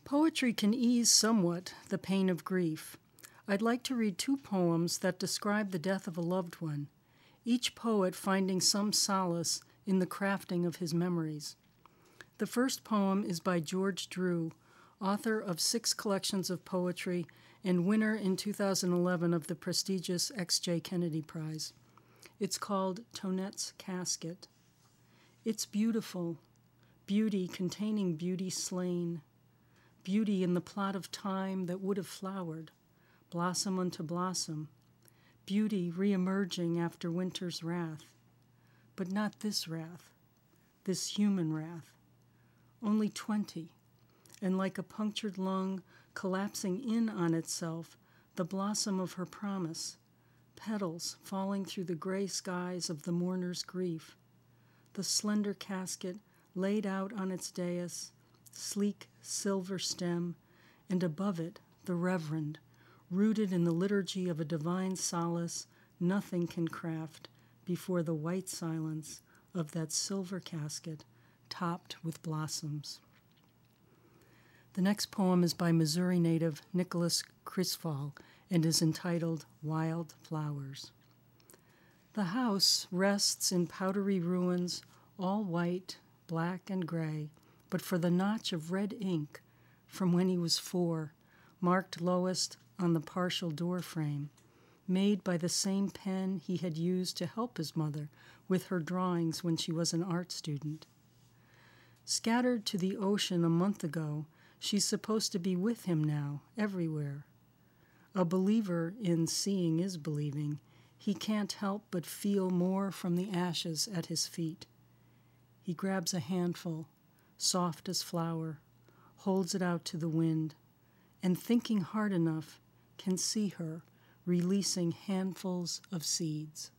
Poetry can ease somewhat the pain of grief. I'd like to read two poems that describe the death of a loved one, each poet finding some solace in the crafting of his memories. The first poem is by George Drew, author of 6 collections of poetry and winner in 2011 of the prestigious X.J. Kennedy Prize. It's called Tonette's Casket. It's beautiful, beauty containing beauty slain, beauty in the plot of time that would have flowered, blossom unto blossom, beauty re-emerging after winter's wrath. But not this wrath, this human wrath. Only 20, and like a punctured lung collapsing in on itself, the blossom of her promise, petals falling through the gray skies of the mourner's grief, the slender casket laid out on its dais, sleek silver stem, and above it the Reverend, rooted in the liturgy of a divine solace nothing can craft before the white silence of that silver casket topped with blossoms. The next poem is by Missouri native Nicholas Crisfall and is entitled Wild Flowers. The house rests in powdery ruins, all white, black, and gray, but for the notch of red ink from when he was 4, marked lowest on the partial door frame, made by the same pen he had used to help his mother with her drawings when she was an art student. Scattered to the ocean a month ago, she's supposed to be with him now, everywhere. A believer in seeing is believing, he can't help but feel more from the ashes at his feet. He grabs a handful, soft as flour, holds it out to the wind, and thinking hard enough, can see her releasing handfuls of seeds.